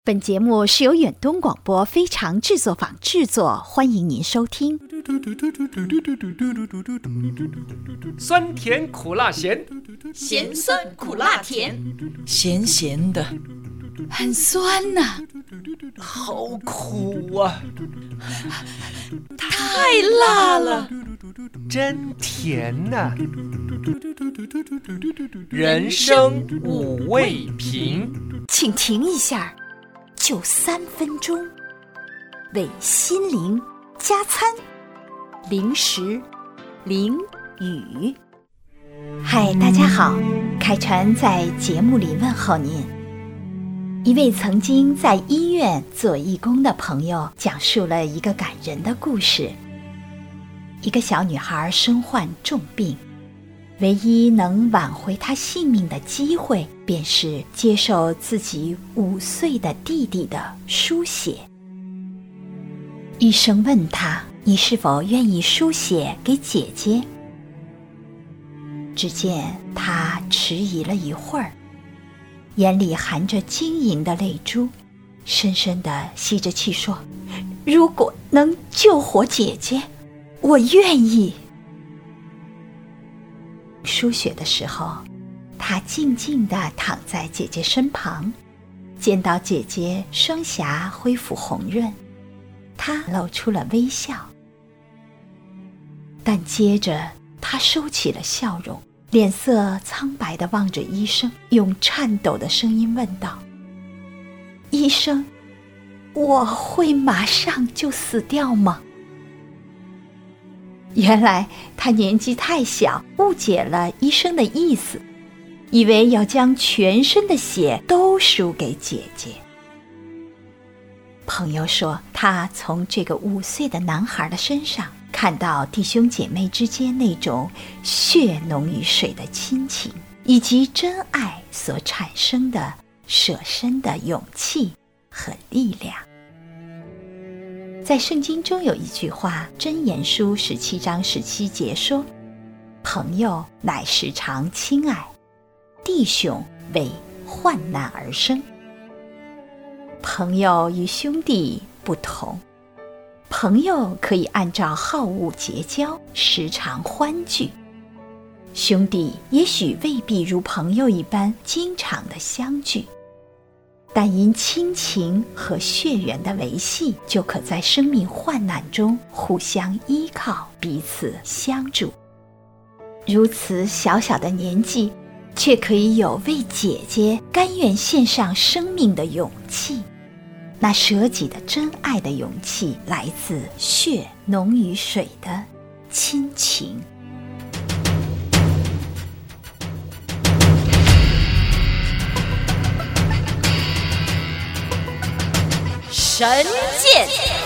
本节目是由远东广播非常制作坊制作，欢迎您收听。 酸甜苦辣咸， 咸酸苦辣甜， 咸咸的， 很酸呐， 好苦啊， 太辣了， 真甜呐。人生五味瓶， 请停一下，就3分钟，为心灵加餐，零食淋雨。嗨，大家好，凯传在节目里问候您。一位曾经在医院做义工的朋友讲述了一个感人的故事。一个小女孩身患重病，唯一能挽回她性命的机会，便是接受自己5岁的弟弟的输血。医生问她：“你是否愿意输血给姐姐？”只见她迟疑了一会儿，眼里含着晶莹的泪珠，深深地吸着气说：“如果能救活姐姐，我愿意。”输血的时候，他静静地躺在姐姐身旁，见到姐姐双颊恢复红润，他露出了微笑。但接着他收起了笑容，脸色苍白地望着医生，用颤抖的声音问道：“医生，我会马上就死掉吗？”原来他年纪太小，误解了医生的意思，以为要将全身的血都输给姐姐。朋友说，他从这个5岁的男孩的身上看到弟兄姐妹之间那种血浓于水的亲情，以及真爱所产生的舍身的勇气和力量。在圣经中有一句话，箴言书17章17节说：“朋友乃时常亲爱，弟兄为患难而生。”朋友与兄弟不同，朋友可以按照好恶结交，时常欢聚；兄弟也许未必如朋友一般经常的相聚，但因亲情和血缘的维系，就可在生命患难中互相依靠，彼此相助。如此小小的年纪，却可以有为姐姐甘愿献上生命的勇气。那舍己的真爱的勇气，来自血浓于水的亲情。 神剑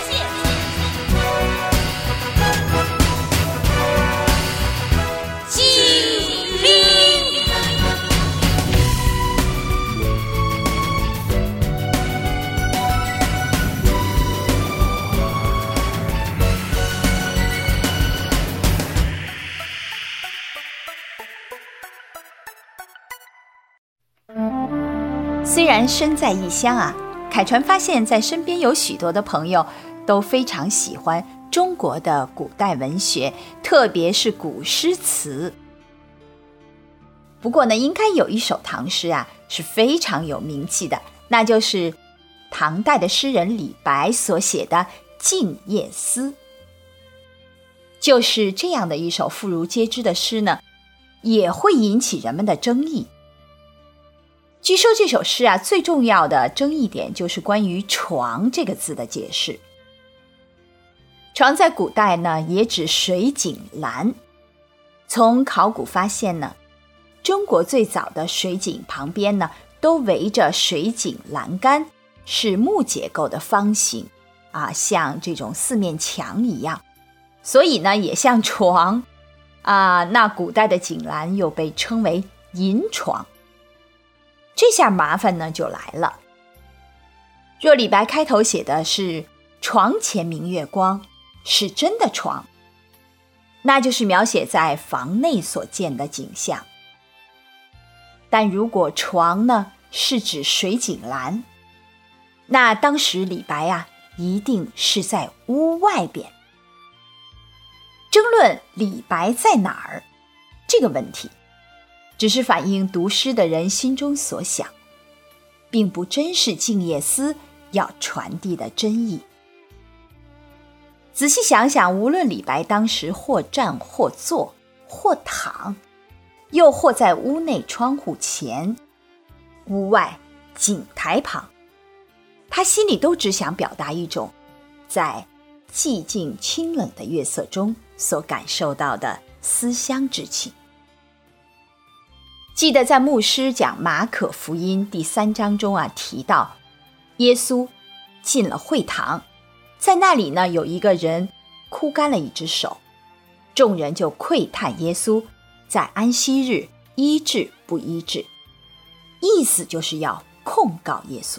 精灵， 虽然身在异乡啊，凯传发现在身边有许多的朋友都非常喜欢中国的古代文学，特别是古诗词。不过呢，应该有一首唐诗啊是非常有名气的，那就是唐代的诗人李白所写的《静夜思》。就是这样的一首妇孺皆知的诗呢，也会引起人们的争议。据说这首诗啊，最重要的争议点就是关于床这个字的解释。床在古代呢，也指水井栏。从考古发现呢，中国最早的水井旁边呢，都围着水井栏杆，是木结构的方形啊，像这种4面墙一样，所以呢，也像床啊。那古代的井栏又被称为银床。这下麻烦呢就来了。若李白开头写的是床前明月光，是真的床，那就是描写在房内所见的景象。但如果床呢是指水井栏， 那当时李白一定是在屋外边。争论李白在哪儿这个问题，只是反映读诗的人心中所想，并不真是静夜思要传递的真意。仔细想想，无论李白当时或站或坐或躺，又或在屋内窗户前、屋外井台旁，他心里都只想表达一种在寂静清冷的月色中所感受到的思乡之情。记得在牧师讲马可福音第3章中提到，耶稣进了会堂，在那里有一个人枯干了一只手，众人就喟叹耶稣在安息日医治不医治，意思就是要控告耶稣。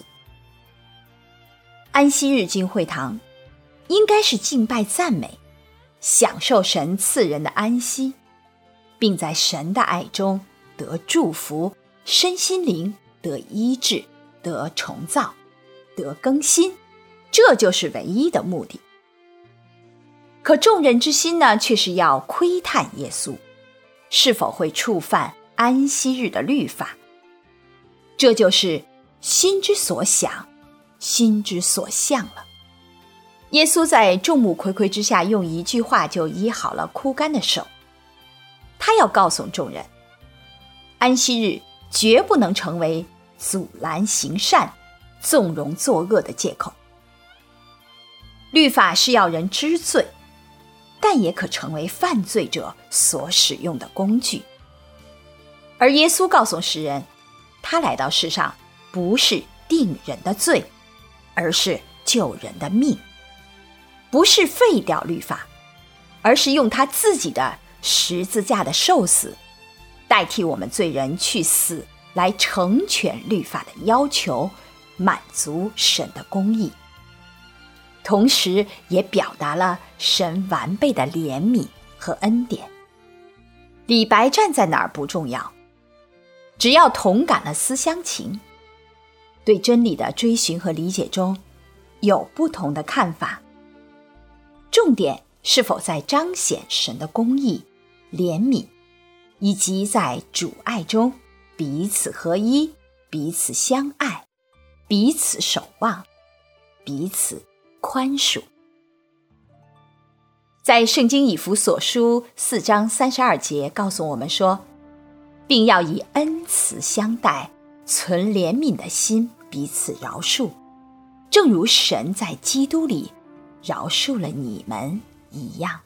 安息日进会堂应该是敬拜赞美，享受神赐人的安息，并在神的爱中得祝福，身心灵得医治，得重造，得更新，这就是唯一的目的。可众人之心却是要窥探耶稣是否会触犯安息日的律法，这就是心之所想，心之所向了。耶稣在众目睽睽之下用一句话就医好了枯干的手，他要告诉众人，安息日绝不能成为阻拦行善、纵容作恶的借口。律法是要人知罪，但也可成为犯罪者所使用的工具。而耶稣告诉世人，他来到世上不是定人的罪，而是救人的命，不是废掉律法，而是用他自己的十字架的受死代替我们罪人去死，来成全律法的要求，满足神的公义，同时也表达了神完备的怜悯和恩典。李白站在哪儿不重要，只要同感了思乡情，对真理的追寻和理解中有不同的看法，重点是否在彰显神的公义、怜悯，以及在主爱中彼此合一，彼此相爱，彼此守望，彼此宽恕。在圣经以弗所书4章32节告诉我们说，并要以恩慈相待，存怜悯的心彼此饶恕，正如神在基督里饶恕了你们一样。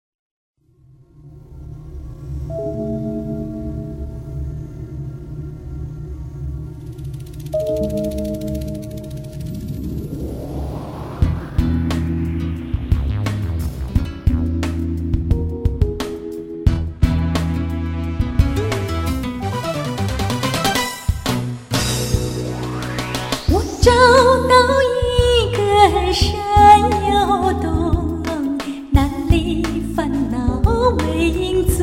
我找到一个山腰洞，那里烦恼没影踪，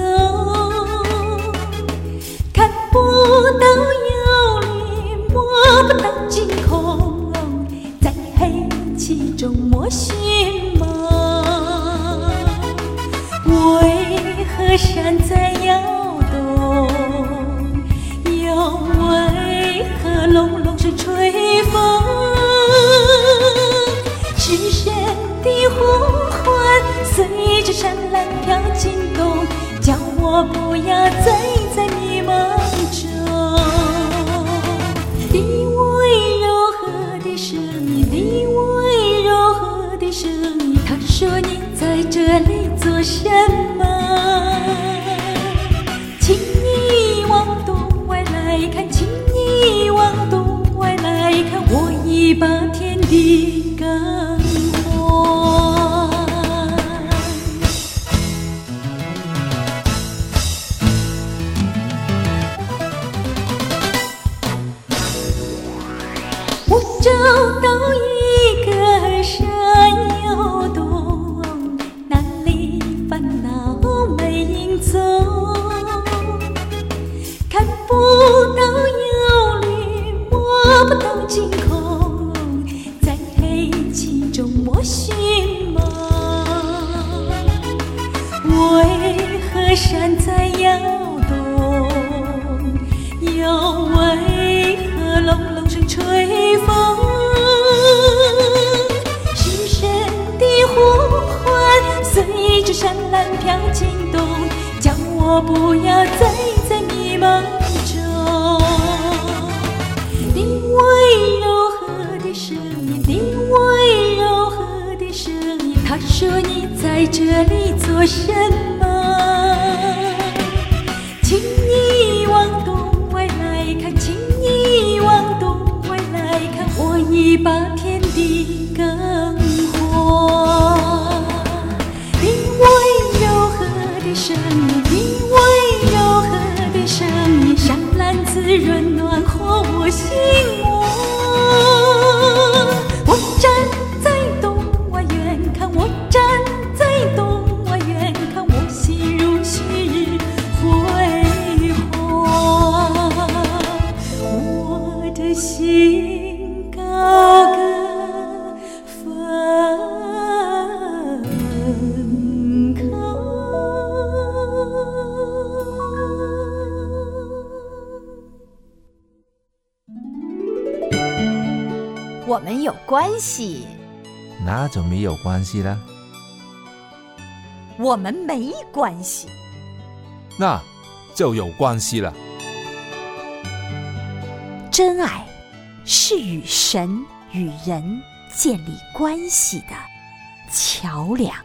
看不到忧虑，摸不到惊恐，在黑气中摸寻梦。为何山在摇动？又为何隆隆是吹风？是神的呼唤，随着山岚飘进洞，叫我不要再在迷茫中。你温柔和的声音，你温柔和的声音，他说你在这里做什么？请你往洞外来看，请你往洞外来看，我已把天地更换。我找到一个山腰洞，那里烦恼没影踪，看不到忧虑，摸不到惊恐， 心吗？为何山在摇动？又为何隆隆声吹风？深深的呼唤随着山岚飘进洞，叫我不要再在迷茫中。你温柔和的声音，你温柔和的声音，他说你在这里做什么？请你往东外来看，请你往东外来看，我已把天地更换。你温柔和的声音，你温柔和的声音，山岚滋润暖和我心窝。我站在东外远看，我站在东外远看，我心如昔日辉煌。我的心高歌分开。 我们有关系， 那就没有关系了。 我们没关系， 那就有关系了。 真爱是与神与人建立关系的桥梁。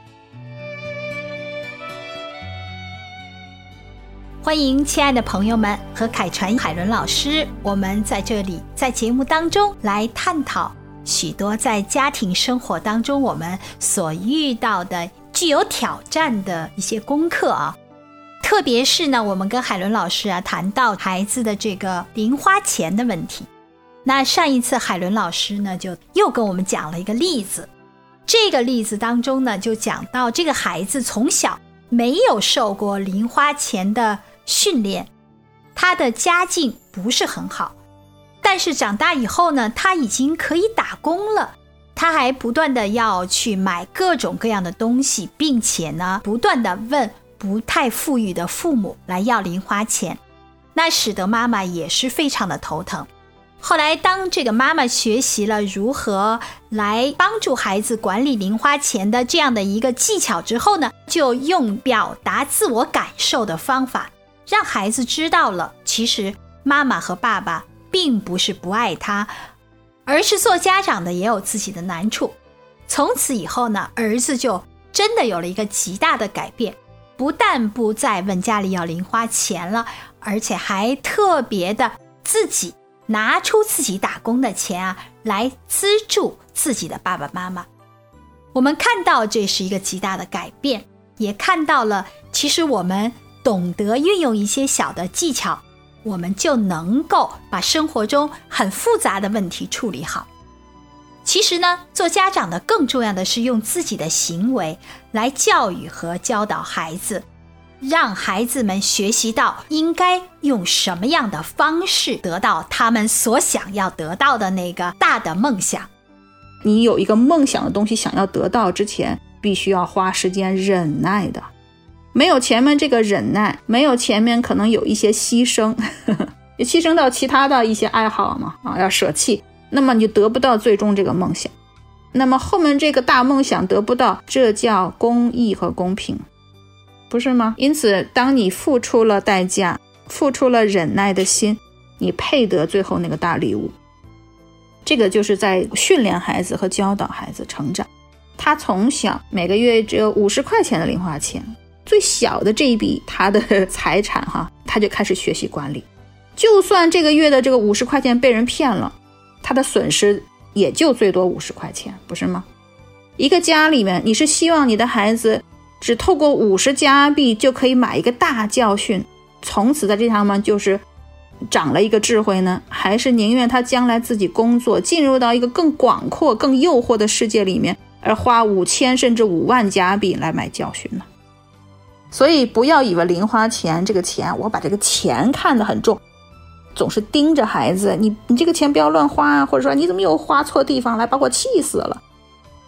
欢迎亲爱的朋友们和凯传海伦老师，我们在这里在节目当中来探讨许多在家庭生活当中我们所遇到的具有挑战的一些功课啊。特别是呢，我们跟海伦老师谈到孩子的这个零花钱的问题。那上一次海伦老师呢就又跟我们讲了一个例子，这个例子当中呢就讲到这个孩子从小没有受过零花钱的训练，他的家境不是很好，但是长大以后呢，他已经可以打工了，他还不断的要去买各种各样的东西，并且呢不断的问不太富裕的父母来要零花钱，那使得妈妈也是非常的头疼。后来当这个妈妈学习了如何来帮助孩子管理零花钱的这样的一个技巧之后呢，就用表达自我感受的方法让孩子知道了，其实妈妈和爸爸并不是不爱他，而是做家长的也有自己的难处。从此以后呢，儿子就真的有了一个极大的改变，不但不再问家里要零花钱了，而且还特别的自己拿出自己打工的钱来资助自己的爸爸妈妈。我们看到这是一个极大的改变，也看到了其实我们懂得运用一些小的技巧，我们就能够把生活中很复杂的问题处理好。其实呢，做家长的更重要的是用自己的行为来教育和教导孩子，让孩子们学习到应该用什么样的方式得到他们所想要得到的那个大的梦想。 你有一个梦想的东西想要得到之前，必须要花时间忍耐的。没有前面这个忍耐，没有前面可能有一些牺牲也牺牲到其他的一些爱好嘛，要舍弃，那么你就得不到最终这个梦想。那么后面这个大梦想得不到，这叫公义和公平，不是吗？因此当你付出了代价，付出了忍耐的心，你配得最后那个大礼物。这个就是在训练孩子和教导孩子成长。他从小每个月只有50块钱的零花钱，最小的这一笔他的财产他就开始学习管理。就算这个月的这个50块钱被人骗了，他的损失也就最多50块钱，不是吗？一个家里面，你是希望你的孩子只透过50加币就可以买一个大教训，从此在这上面就是长了一个智慧呢，还是宁愿他将来自己工作进入到一个更广阔更诱惑的世界里面，而花5000甚至5万加币来买教训呢？所以不要以为零花钱这个钱，我把这个钱看得很重，总是盯着孩子，你这个钱不要乱花或者说你怎么又花错地方来，把我气死了。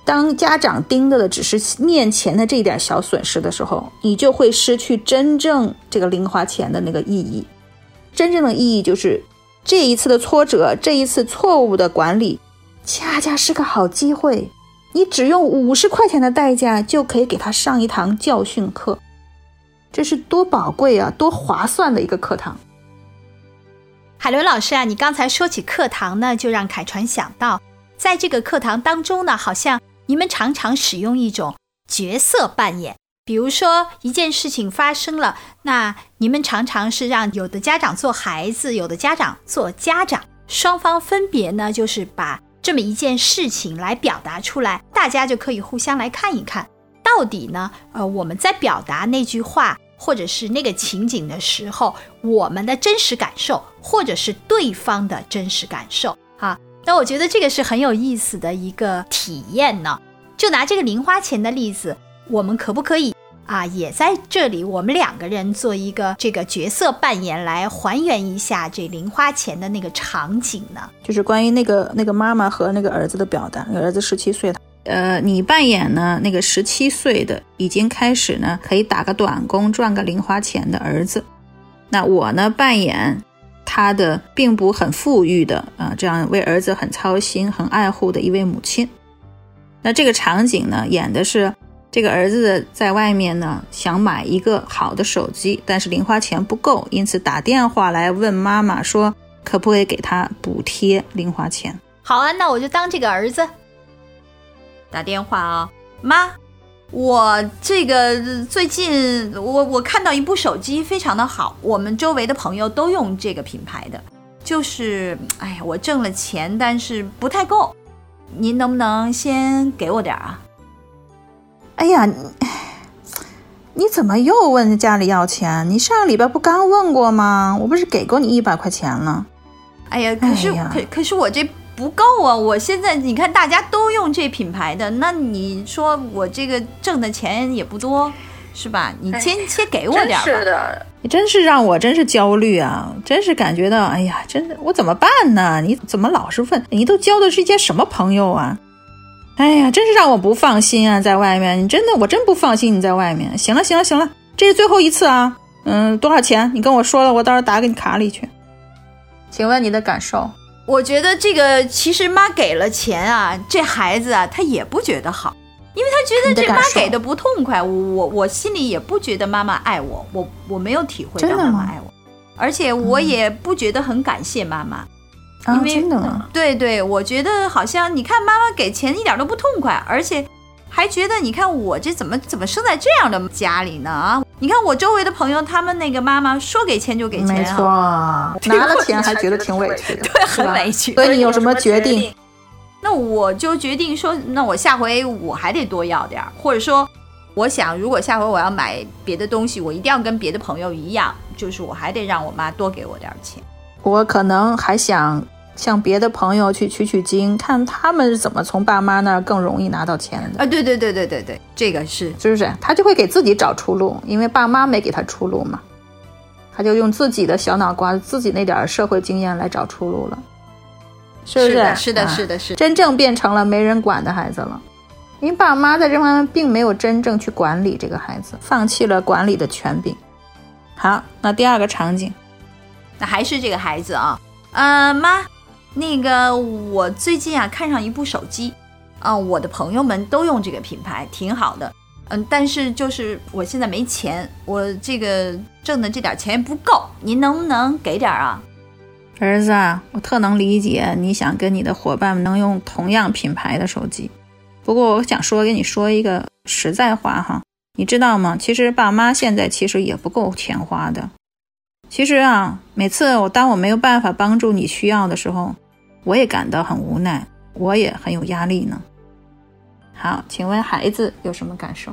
当家长盯着的只是面前的这一点小损失的时候，你就会失去真正这个零花钱的那个意义。真正的意义就是这一次的挫折，这一次错误的管理，恰恰是个好机会。你只用50块钱的代价就可以给他上一堂教训课，这是多宝贵啊，多划算的一个课堂。 海伦老师啊，你刚才说起课堂呢，就让凯传想到，在这个课堂当中呢，好像你们常常使用一种角色扮演。比如说一件事情发生了，那你们常常是让有的家长做孩子，有的家长做家长，双方分别呢就是把这么一件事情来表达出来，大家就可以互相来看一看，到底呢我们在表达那句话或者是那个情景的时候，我们的真实感受或者是对方的真实感受啊。那我觉得这个是很有意思的一个体验呢。就拿这个零花钱的例子，我们可不可以也在这里我们2个人做一个这个角色扮演，来还原一下这零花钱的那个场景呢？ 就是关于那个妈妈和那个儿子的表达。那个儿子17岁，你扮演呢那个17岁的已经开始呢可以打个短工赚个零花钱的儿子，那我呢扮演他的并不很富裕的这样为儿子很操心很爱护的一位母亲。那这个场景呢演的是这个儿子在外面呢想买一个好的手机，但是零花钱不够，因此打电话来问妈妈说可不可以给他补贴零花钱。 好啊，那我就当这个儿子打电话妈，我这个最近我看到一部手机非常的好，我们周围的朋友都用这个品牌的，就是我挣了钱但是不太够，您能不能先给我点啊？ 哎呀，你怎么又问家里要钱？你上个礼拜不刚问过吗？我不是给过你100块钱了。 可是我这不够啊！我现在你看大家都用这品牌的，那你说我这个挣的钱也不多，是吧？你先给我点吧。 真是的，你真是让我真是焦虑啊！真是感觉到，真的我怎么办呢？你怎么老是问？你都交的是一些什么朋友啊？真是让我不放心啊，在外面，我真不放心你在外面。行了，这是最后一次啊。多少钱？你跟我说了，我到时候打给你卡里去。请问你的感受？ 我觉得这个其实妈给了钱啊，这孩子啊他也不觉得好，因为他觉得这妈给的不痛快，我心里也不觉得妈妈爱我，我没有体会到妈妈爱我，而且我也不觉得很感谢妈妈。因为真的吗？ 对，我觉得好像你看妈妈给钱一点都不痛快，而且还觉得你看我这怎么生在这样的家里呢？你看我周围的朋友，他们那个妈妈说给钱就给钱， 没错，拿了钱还觉得挺委屈的， 对，很委屈。 所以你有什么决定？ 那我就决定说，那我下回我还得多要点，或者说我想如果下回我要买别的东西，我一定要跟别的朋友一样，就是我还得让我妈多给我点钱。 我可能还想向别的朋友去取经，看他们是怎么从爸妈那儿更容易拿到钱的。 对，这个是不是？他就会给自己找出路，因为爸妈没给他出路嘛，他就用自己的小脑瓜，自己那点社会经验来找出路了，是不是？ 是的， 真正变成了没人管的孩子了，因为爸妈在这方面并没有真正去管理这个孩子，放弃了管理的权柄。好，那第2个场景， 那还是这个孩子啊，妈，那个我最近看上一部手机，我的朋友们都用这个品牌，挺好的，但是就是我现在没钱，我这个挣的这点钱不够，您能不能给点啊？ 儿子啊，我特能理解你想跟你的伙伴们能用同样品牌的手机，不过我想跟你说一个实在话哈，你知道吗？其实爸妈现在其实也不够钱花的。其实每次当我没有办法帮助你需要的时候，我也感到很无奈，我也很有压力呢。好，请问孩子有什么感受？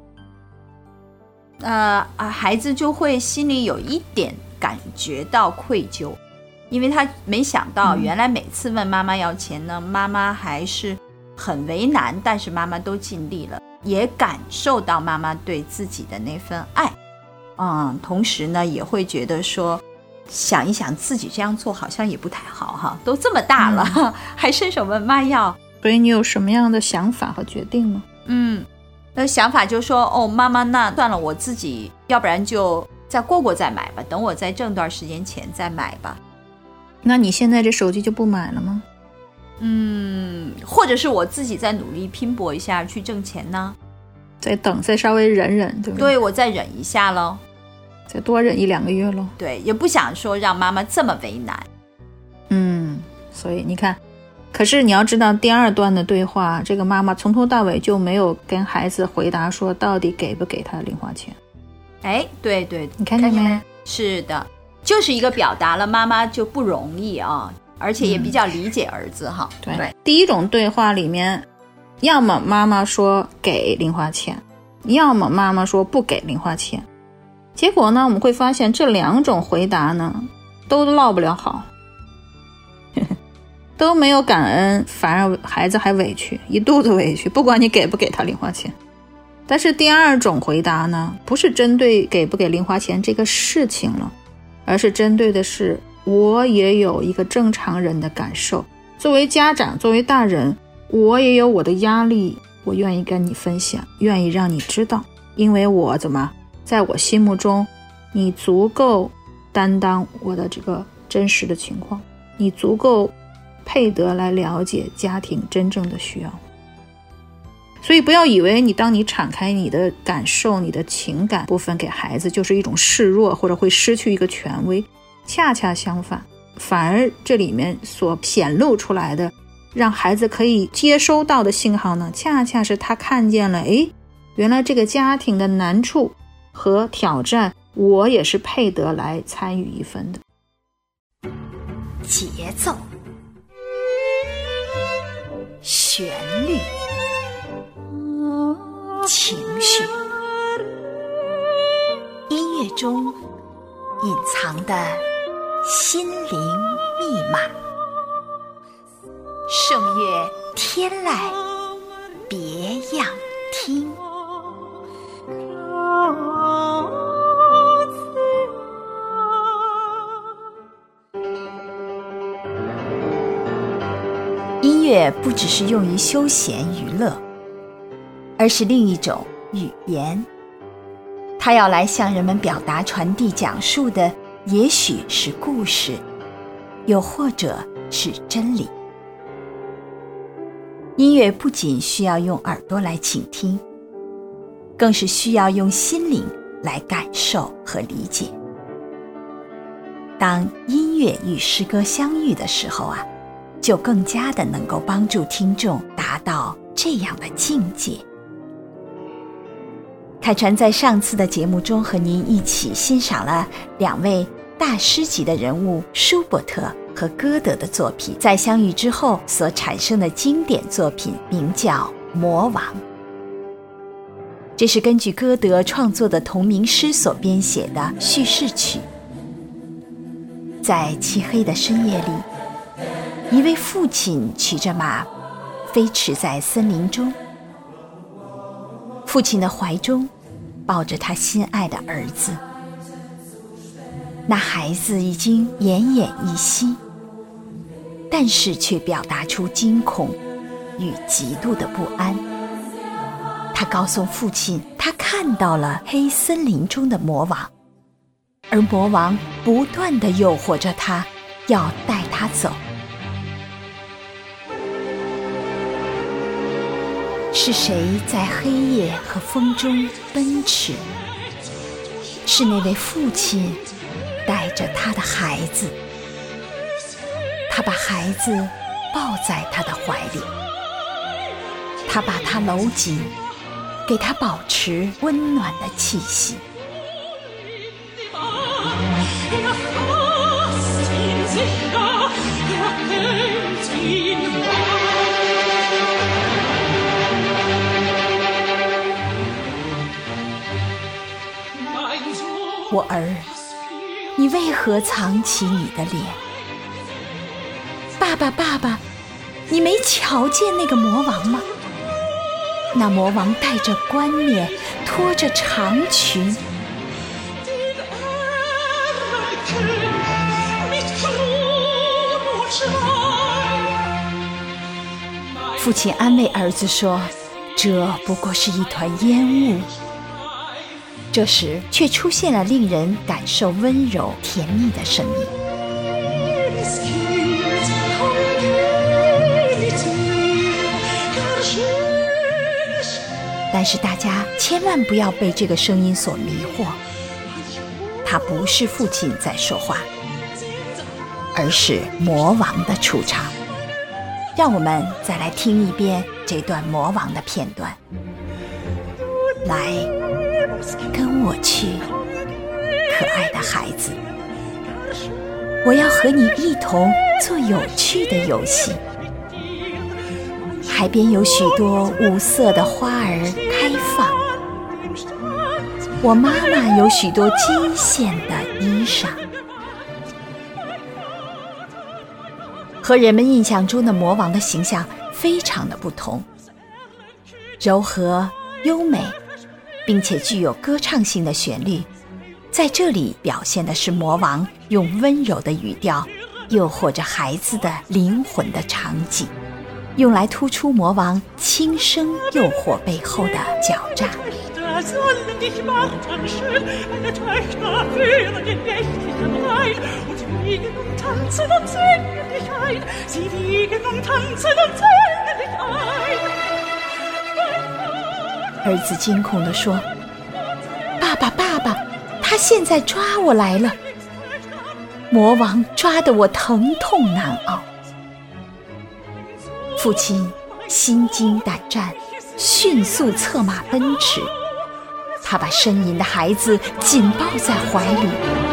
孩子就会心里有一点感觉到愧疚，因为他没想到原来每次问妈妈要钱呢，妈妈还是很为难，但是妈妈都尽力了，也感受到妈妈对自己的那份爱。同时呢也会觉得说，想一想自己这样做好像也不太好哈，都这么大了，还伸手问妈要， 所以你有什么样的想法和决定吗？ 那想法就是说，妈妈，那算了，我自己要不然就再过再买吧，等我再挣段时间钱再买吧。 那你现在这手机就不买了吗？ 或者是我自己再努力拼搏一下去挣钱呢？ 再稍微忍忍，对不对？ 对，我再忍一下咯， 再多忍1-2个月咯。 对，也不想说让妈妈这么为难。 所以你看，可是你要知道第2段的对话，这个妈妈从头到尾就没有跟孩子回答说到底给不给他零花钱。 对， 你看见没？ 是的，就是一个表达了妈妈就不容易啊，而且也比较理解儿子哈。 对，第一种对话里面，要么妈妈说给零花钱，要么妈妈说不给零花钱。结果呢，我们会发现这2种回答呢都落不了好，都没有感恩，反而孩子还委屈，一肚子委屈，不管你给不给他零花钱。但是第2种回答呢，不是针对给不给零花钱这个事情了，而是针对的是我也有一个正常人的感受，作为家长，作为大人，我也有我的压力，我愿意跟你分享，愿意让你知道，因为我在我心目中你足够担当我的这个真实的情况，你足够配得来了解家庭真正的需要。所以不要以为当你敞开你的感受，你的情感部分给孩子，就是一种示弱，或者会失去一个权威。恰恰相反，反而这里面所显露出来的让孩子可以接收到的信号呢，恰恰是他看见了，原来这个家庭的难处和挑战，我也是配得来参与一份的。 节奏、旋律、情绪，音乐中隐藏的心灵密码。圣乐天籁，别样听。音乐不只是用于休闲娱乐，而是另一种语言。它要来向人们表达、传递、讲述的，也许是故事，又或者是真理。音乐不仅需要用耳朵来倾听，更是需要用心灵来感受和理解。当音乐与诗歌相遇的时候就更加的能够帮助听众达到这样的境界。凯传在上次的节目中和您一起欣赏了2位大师级的人物舒伯特和歌德的作品，在相遇之后所产生的经典作品，名叫《魔王》。这是根据歌德创作的同名诗所编写的叙事曲。在漆黑的深夜里，一位父亲骑着马飞驰在森林中，父亲的怀中抱着他心爱的儿子，那孩子已经奄奄一息，但是却表达出惊恐与极度的不安。他告诉父亲，他看到了黑森林中的魔王，而魔王不断地诱惑着他，要带他走。是谁在黑夜和风中奔驰？是那位父亲带着他的孩子，他把孩子抱在他的怀里，他把他搂紧，给他保持温暖的气息。我儿，你为何藏起你的脸？爸爸，爸爸，你没瞧见那个魔王吗？那魔王戴着冠冕，拖着长裙， 父亲安慰儿子说，这不过是一团烟雾。这时却出现了令人感受温柔甜蜜的声音。但是大家千万不要被这个声音所迷惑，它不是父亲在说话，而是魔王的出场。让我们再来听一遍这段魔王的片段。来，跟我去，可爱的孩子，我要和你一同做有趣的游戏。海边有许多五色的花儿开放，我妈妈有许多金线的衣裳。和人们印象中的魔王的形象非常的不同，柔和优美，并且具有歌唱性的旋律，在这里表现的是魔王用温柔的语调诱惑着孩子的灵魂的场景，用来突出魔王轻声诱惑背后的狡诈。儿子惊恐地说，爸爸爸爸，他现在抓我来了，魔王抓得我疼痛难熬。父亲心惊胆战，迅速策马奔驰，他把呻吟的孩子紧抱在怀里。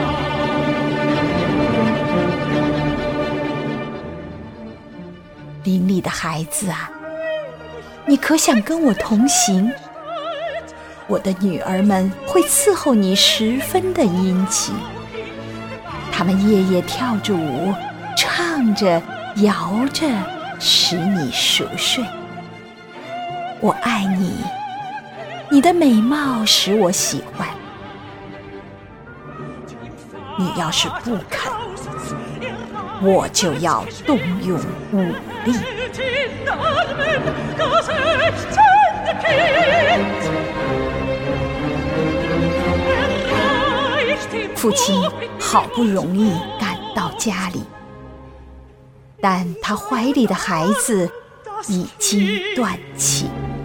伶俐的孩子啊，你可想跟我同行？我的女儿们会伺候你十分的殷勤，她们夜夜跳着舞，唱着摇着，使你熟睡。我爱你，你的美貌使我喜欢。你要是不肯，我就要动用武力。父亲好不容易赶到家里，但他怀里的孩子已经断气。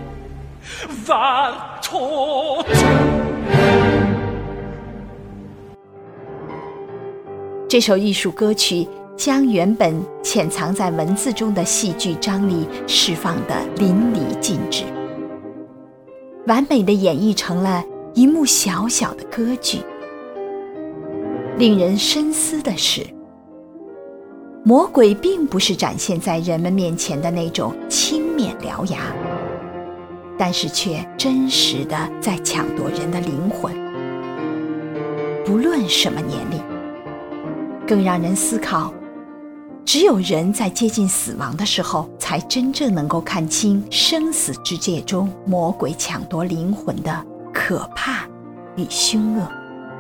这首艺术歌曲将原本潜藏在文字中的戏剧张力释放得淋漓尽致，完美地演绎成了一幕小小的歌剧。令人深思的是，魔鬼并不是展现在人们面前的那种青面獠牙，但是却真实地在抢夺人的灵魂，不论什么年龄。更让人思考，只有人在接近死亡的时候，才真正能够看清生死之界中魔鬼抢夺灵魂的可怕与凶恶。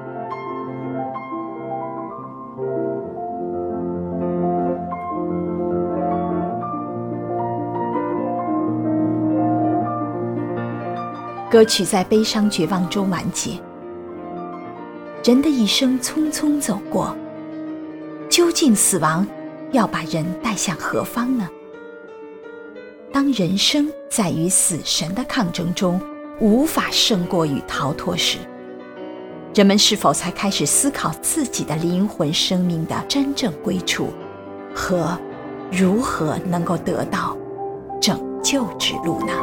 歌曲在悲伤绝望中完结，人的一生匆匆走过，究竟死亡要把人带向何方呢？当人生在与死神的抗争中无法胜过与逃脱时，人们是否才开始思考自己的灵魂生命的真正归处和如何能够得到拯救之路呢？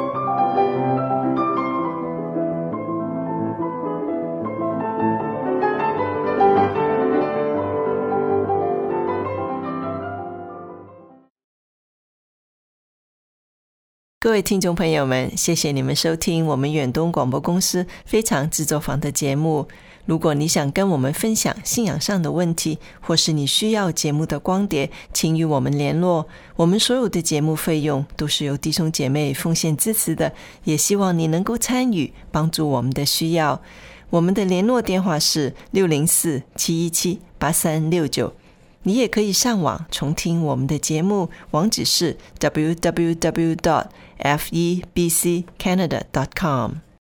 各位听众朋友们，谢谢你们收听我们远东广播公司非常制作坊的节目。如果你想跟我们分享信仰上的问题，或是你需要节目的光碟，请与我们联络。我们所有的节目费用都是由弟兄姐妹奉献支持的，也希望你能够参与，帮助我们的需要。我们的联络电话是604-717-8369 你也可以上网重听我们的节目，网址是 www.febccanada.com。